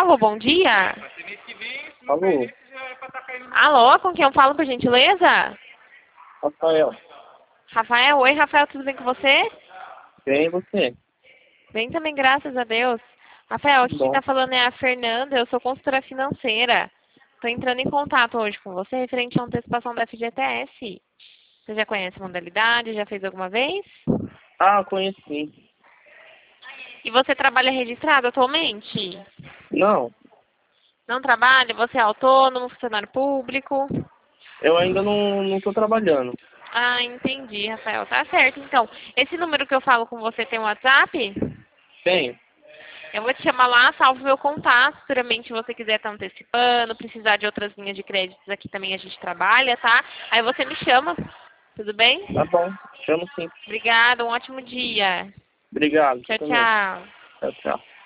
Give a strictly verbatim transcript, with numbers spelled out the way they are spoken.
Alô, bom dia. Alô, Alô, com quem eu falo, por gentileza? Rafael, Rafael, oi, Rafael, tudo bem com você? bem e você? Bem também, graças a Deus. Rafael, aqui quem Bom, tá falando é a Fernanda, eu sou consultora financeira. Tô entrando em contato hoje com você referente à antecipação da F G T S. Você já conhece a modalidade? Já fez alguma vez? ah, conheci. E você trabalha registrado atualmente? Não, Não trabalha? Você é autônomo, funcionário público? eu ainda não, não tô trabalhando. Ah, entendi, Rafael. Tá certo. Então, esse número que eu falo com você tem um WhatsApp? Tenho. Eu vou te chamar lá, salvo meu contato. Futuramente, se você quiser estar antecipando, precisar de outras linhas de créditos, aqui também a gente trabalha, tá? Aí você me chama. Tudo bem? Tá bom, chamo sim. Obrigada, um ótimo dia. Obrigado, você Tchau, também. tchau. Tchau, tchau.